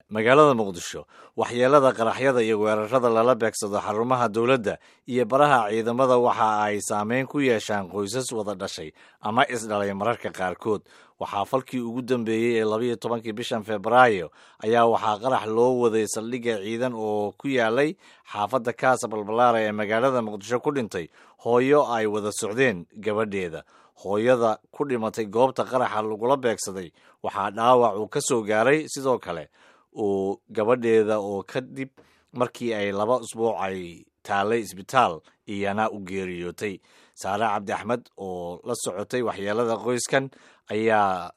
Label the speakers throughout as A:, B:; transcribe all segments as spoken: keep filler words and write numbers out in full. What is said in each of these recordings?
A: magaalada muqdisho waxyeelada qaraxyada iyo weerarada lala beegsado xarumaha dowladda iyo baraha ciidamada waxa ay saameyn ku yeeshaan qoysas wada dhashay ama isdhalay mararka qaarkood. waxaa falkii ugu dambeeyey ee labayo tobankii bishan febraayo ayaa waxaa qarax loo waday saldhigga ciidan oo ku yaalay xaafadda kaasa balbalaara ee magaalada muqdisho ku dhintay hooyo ay wada socdeen gabadheeda. hooyada ku dhimatay goobta qaraxa lagula beegsaday waxaa dhaawac uu ka soo gaaray sidoo kale uu gabadheeda oo kadib markii ay laba usbuuc ay taalay isbitaal iyana u geeriyootay. saare cabdi axmed oo la socotay waxyeelada qoyskan ayaa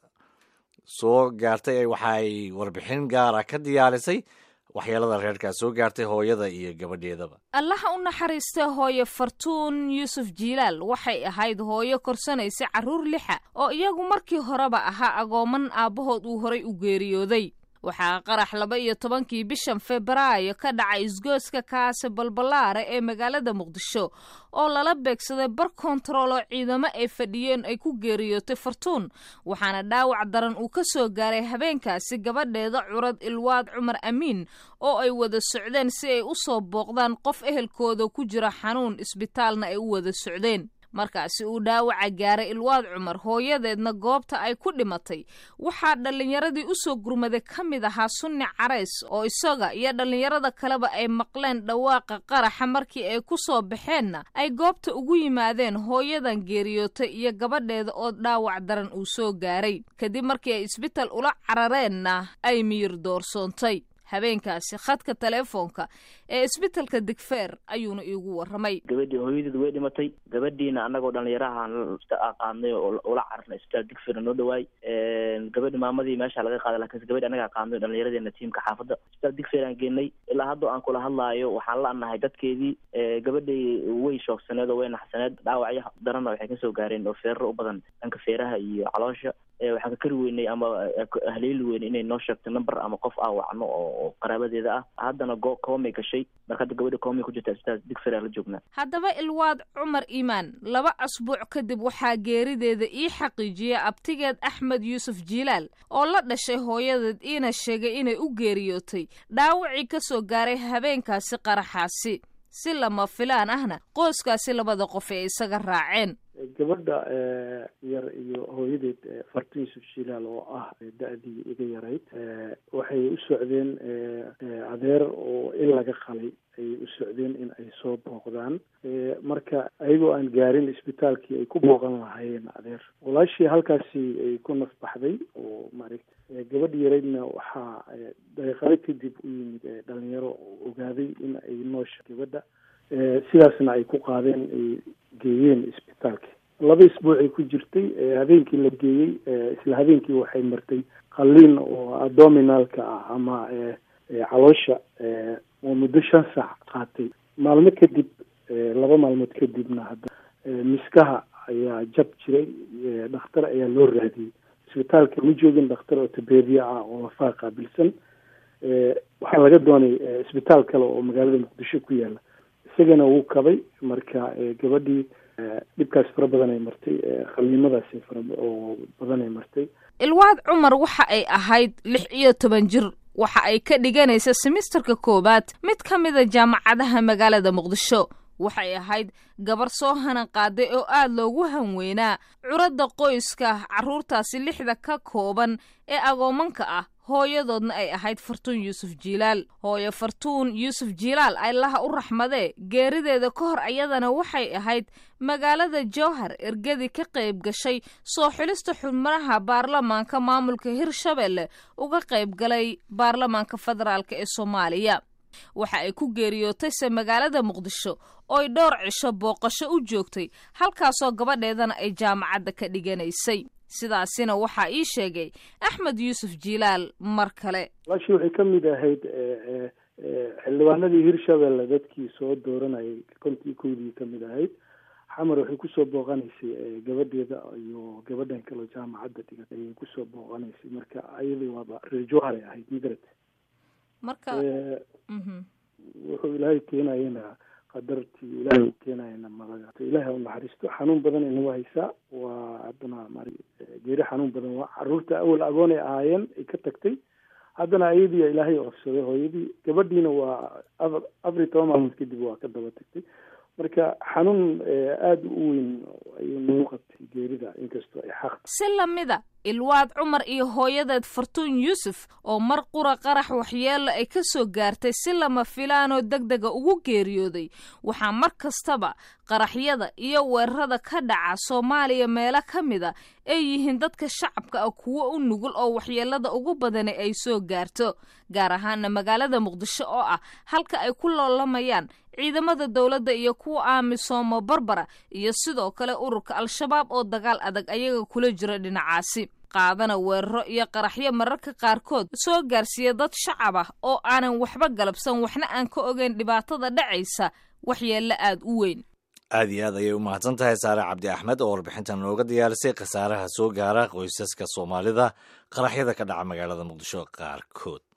A: soo gaartay waxaay warbixin gaara ka diyaarisay waxyeelada reerkaa soo gaartay hooyada iyo gabadheedaba.
B: allaha u naxariista hooyo fartuun yuusuf jiilaal waxay ahayd hooyo korsanaysa carruur lixa oo iyagu markii horeba ahaa agooman aabbahood uu horay u geeriyooday. waxaa qarax laba iyo tobankii bishan febraayo ka dhacay isgooska kaase balbalaare ee magaalada muqdisho oo lala beegsaday bar kontarool oo ciidamo ay fadhiyeen ay ku geeriyootay fartuun, waxaana dhaawac daran uu ka soo gaaray habeenkaasi gabadheeda curad ilwaad cumar amiin oo ay wada socdeen si ay u soo booqdaan qof ehelkooda ku jira xanuun isbitaalna ay u wada socdeen. markaasi uu dhaawaca gaaray ilwaad cumar hooyadeedna goobta ay ku dhimatay waxaa dhallinyaradii u soo gurmaday ka mid ahaa sunni carays oo isaga iyo dhallinyarada kaleba ay maqleen dhawaaqa qaraxa markii ay ku soo baxeenna ay goobta ugu yimaadeen hooyadan geeriyootay iyo gabadheeda oo dhaawac daran uu soo gaaray. kadib markii ay isbitaal ula carareenna ay miyir doorsoontay. habeenkaasi khadka teleefoonka ee isbitaalka digfeer ayuuna iigu warramay.
C: gabadhii hooyadeed way dhimatay, gabadhiina annagoo dhallinyarahan qaadnay oo ula cararnay isbitaal digfeer noo dhawaay. gabadhi maamadii meesha laga qaaday laakiinse gabadhi annagaa qaadnay dhallinyaradeena tiimka xaafadda isbitaal digfeer aan geenay. ilaa hadda aan kula hadlaayo waxaan la nahay dadkeedii. gabadhii way shoogsaneed oo way naxsaneed, dhaawacyo daranna waxay kasoo gaareen oo feerro u badan dhanka feeraha iyo caloosha. waxaan ka kari weynay ama haleeli weynay inay noo sheegto number ama qof aan wacno oo qaraabadeeda ah. haddana go koomay gashay, marka hadda gabadha koomay ku jirta isbitaal digfeer la joognaa.
B: haddaba ilwaad cumar iimaan laba asbuuc kadib waxaa geerideeda ii xaqiijiyey abtigeed axmed yuusuf jiilaal oo la dhashay hooyadeed iina sheegay inay u geeriyootay dhaawacii ka soo gaaray habeenkaasi qaraxaasi. si lama filaan ahna qoyskaasi labada qof ee isaga raaceen.
D: gabadha yar iyo hooyadeed fartuun yuusuf jiilaal oo ah da-dii iga yarayd waxay u socdeen adeer oo in laga qalay ay u socdeen in ay soo booqdaan. marka ayagoo aan gaarin isbitaalkii ay ku booqan lahaayeen adeer, walaashii halkaasi ay ku naf baxday oo maaragta gabadhi yaraydna waxaa daqiiqado kadib u yimid dhalinyaro oo ogaaday in ay noosha gabadha, sidaasna ay ku qaadeen ay geeyeen isbitaalka. laba isbuuc ay ku jirtay. habeenkii la geeyey isla habeenkii waxay martay qalliin oo abdominalka ah ama caloosha oo muddo shan saac qaatay. maalmo kadib laba maalmood kadibna hadda miskaha ayaa jab jiray, dhakhtar ayaa loo raadiyey. isbitaalka ma joogin dhakhtar ortopediya ah oo lafaa qaabilsan. waxaa laga doonay isbitaal kale oo magaalada muqdisho ku yaala, isagana wuu kabay. marka gabadhii dhibkaas fara badan ay martay, khaliimadaasi fara oo badan ay martay.
B: ilwaad cumar waxa ay ahayd lix iyo toban jir, waxa ay ka dhiganaysa semisterka koowaad mid ka mida jaamacadaha magaalada muqdisho. waxay ahayd gabar soo hanan qaaday oo aad loogu hanweynaa curadda qoyska carruurtaasi lixda ka kooban ee agoomanka ah. hooyadoodna ay ahayd fartuun yuusuf jiilaal. hooyo fartuun yuusuf jiilaal allaha u raxmadee geerideeda ka hor ayadana waxay ahayd magaalada jowhar ergadii ka qayb gashay soo xulista xubnaha baarlamaanka maamulka hirshabelle uga qayb galay baarlamaanka federaalk ee soomaaliya. waxa ay ku geeriyootayse magaalada muqdisho ooy dhowr cisho booqasho u joogtay, halkaasoo gabadheedana ay jaamacadda ka dhiganaysay. sidaasina waxaa ii sheegay axmed yuusuf jiilaal mar kale.
D: walaashii waxay ka mid ahayd xildhibaanadii hirshabelle dadkii soo dooranayay kontii kowdii ka mid ahayd. xamar waxay kusoo booqanaysay gabadheeda iyo gabadhan kaleo jaamacadda dhigatay ayay kusoo booqanaysay. marka ayadii waaba reer jowharay ahayd migrate. marka wuxuu ilaahay keenayana qadartii ilaahay u keenayana malaga ilaahay u naxariisto. xanuun badan inagu haysaa, waa haddana mari geeri xanuun badan. waa carruurta awal agoon ay ahaayeen ay ka tagtay, haddana ayadii ilaahay oofsaday hooyadii, gabadhiina waa afar iyo toban maalmood kadib waa ka daba tagtay. marka xanuun aada u weyn ayuu nagu qabtay geerida, inkastoo ay xaq.
B: si lamida ilwaad cumar iyo hooyadeed fartuun yuusuf oo mar qura qarax waxyeelo ay ka soo gaartay si lama filaanoo deg dega ugu geeriyooday. waxaa mar kastaba qaraxyada iyo weerarada ka dhaca soomaaliya meelo ka mida ay yihiin dadka shacabka ah kuwo u nugul oo waxyeelada ugu badani ay soo gaarto, gaar ahaana magaalada muqdisho oo ah halka ay ku loolamayaan ciidamada dowladda iyo kuwa aamisoomo barbara iyo sidoo kale ururka al-shabaab oo dagaal adag ayaga kula jira dhinacaasi, qaadana weeraro iyo qaraxyo mararka qaarkood soo gaarsiiya dad shacab ah oo aanan waxba galabsan waxna aan ka ogeyn dhibaatada dhacaysa waxyeello aada u weyn.
A: aad iyo aad ayay u mahadsan tahay saare cabdi axmed oo warbixintan nooga diyaarisay khasaaraha soo gaara qoysaska soomaalida qaraxyada ka dhaca magaalada muqdisho qaarkood.